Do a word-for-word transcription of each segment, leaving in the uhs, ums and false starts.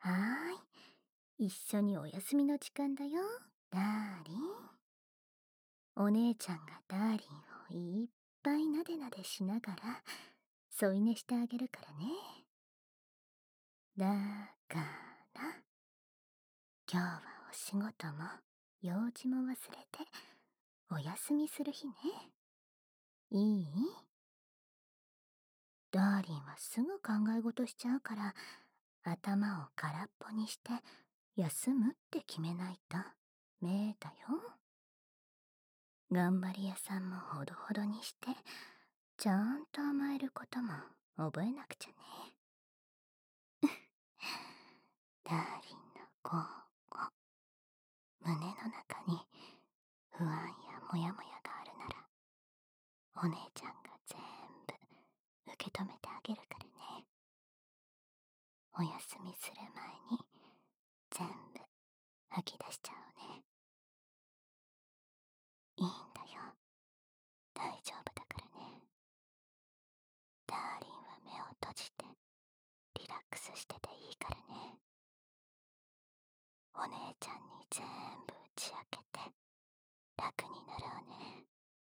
はーい。一緒にお休みの時間だよ、ダーリン。お姉ちゃんがダーリンをいっぱいなでなでしながら、添い寝してあげるからね。だから、今日はお仕事も用事も忘れて、お休みする日ね。いい？ダーリンはすぐ考え事しちゃうから、頭を空っぽにして、休むって決めないと、めだよ。頑張り屋さんもほどほどにして、ちゃんと甘えることも覚えなくちゃね。ダーリンのこう、胸の中に不安やモヤモヤがあるなら、お姉ちゃんが全部受け止めてあげるからね。お休みする前に全部吐き出しちゃうね。いいんだよ。大丈夫だからね。ダーリンは目を閉じてリラックスしてていいからね。お姉ちゃんに全部打ち明けて楽になろうね。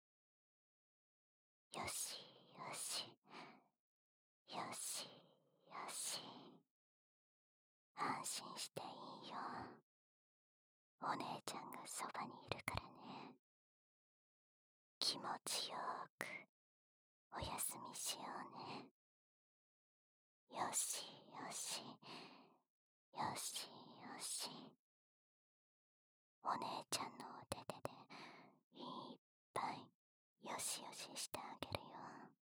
よしよしよしよし。安心していいよ。お姉ちゃんがそばにいるからね。気持ちよくお休みしようね。よしよしよしよし。お姉ちゃんのお手手でいっぱいよしよししてあげるよ。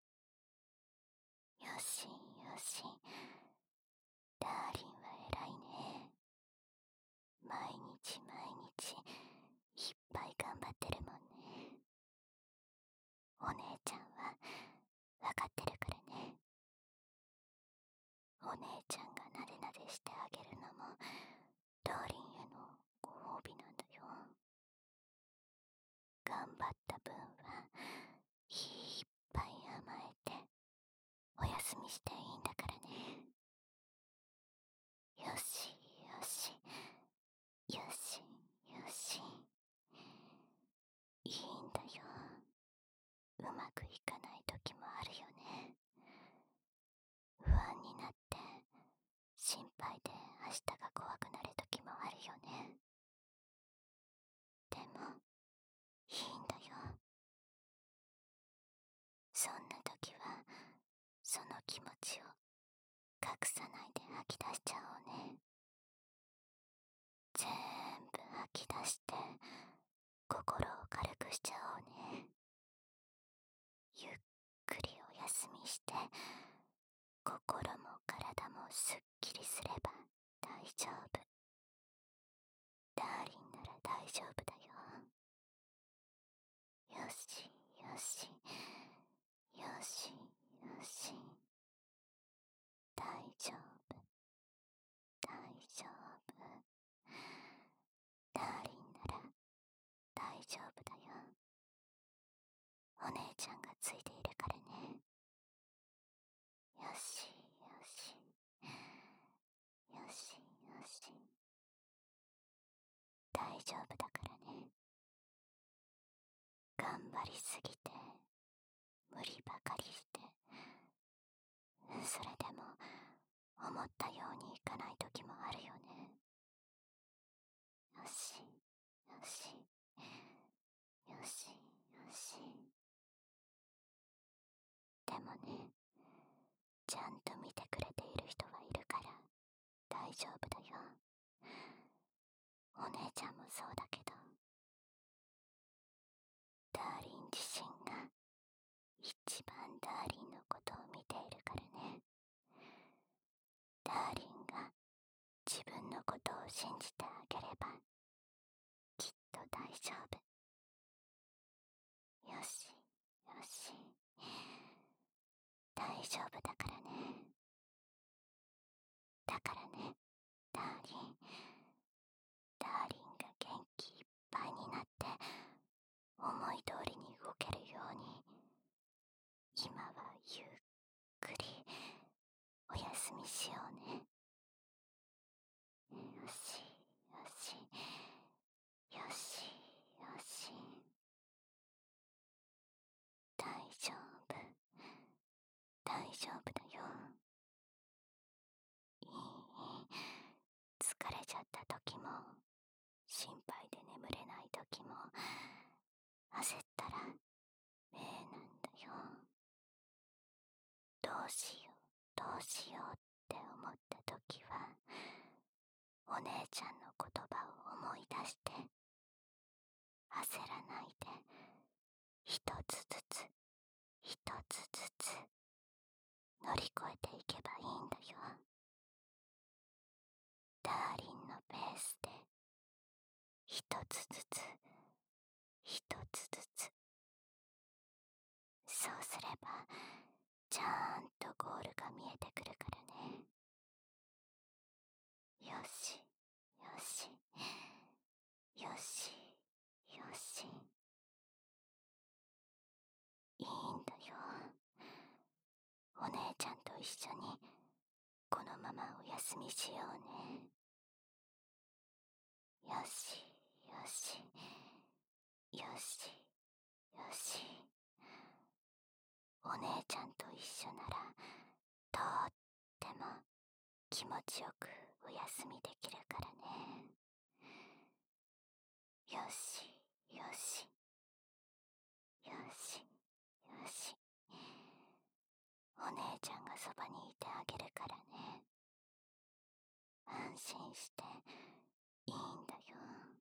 よしよし。ダーリンは偉いね。毎日毎日いっぱい頑張ってるもんね。お姉ちゃんはわかってるからね。お姉ちゃんがなでなでしてあげるのもダーリンへのご褒美なんだよ。頑張った分はいっぱい甘えてお休みしていいんだからね。よしよしよしよし。いいんだよ。うまくいかない時もあるよね。不安になって心配で明日が怖くなる時もあるよね。でもいいんだよ。そんな時はその気持ちを隠さないで吐き出しちゃおうね。全部吐き出して心を軽くしちゃおうね。ゆっくりお休みして心も体もすっきりすれば大丈夫。ダーリンなら大丈夫だよ。よしよしよしよし。大丈夫大丈夫。ダーリンなら大丈夫だよ。お姉ちゃんがついているからね。よしよしよしよし。大丈夫だからね。頑張りすぎて無理ばかりしてそれでも思ったようにいかない時もあるよね。よしよしよしよし。でもね、ちゃんと見てくれている人はいるから大丈夫だよ。お姉ちゃんもそうだけど、ダーリン自身が一番ダーリンのことを見ているからね。ダーリンが自分のことを信じてあげればきっと大丈夫。よしよし。大丈夫だからね。だからね、ダーリン。ダーリンが元気いっぱいになって思い通りに動けるように、今はゆっくりお休みしようね。 れちゃった時も、心配で眠れない時も、焦ったら目なんだよ。どうしようどうしようって思った時は、お姉ちゃんの言葉を思い出して、焦らないで一つずつ一つずつ乗り越えていけばいいんだよ。ダーリンのペースで一つずつ一つずつ、そうすればちゃんとゴールが見えてくるからね。よしよしよしよし、いいんだよ。お姉ちゃんと一緒にこのままお休みしようね。よしよしよしよし、お姉ちゃんと一緒ならとっても気持ちよくお休みできるからね。よしよしよしよし、お姉ちゃんがそばにいてあげるからね。安心していいんだよ。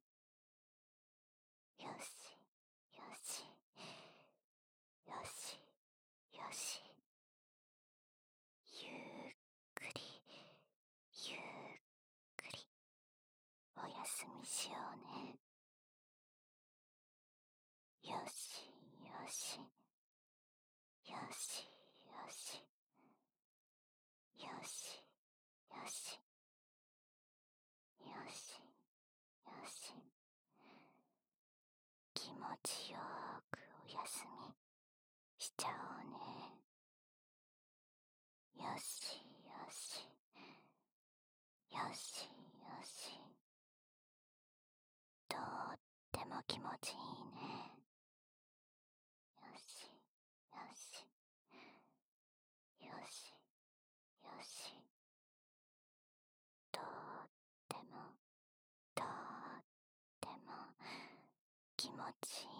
よしよしよしよし、ゆっくりゆっくりお休みしようね。よしよしよしよしよしよしよしよし、気持ちよくお休みしちゃおうね。よしよしよしよし、とっても気持ちいいね。よしよしよしよし、とってもとっても気持ちい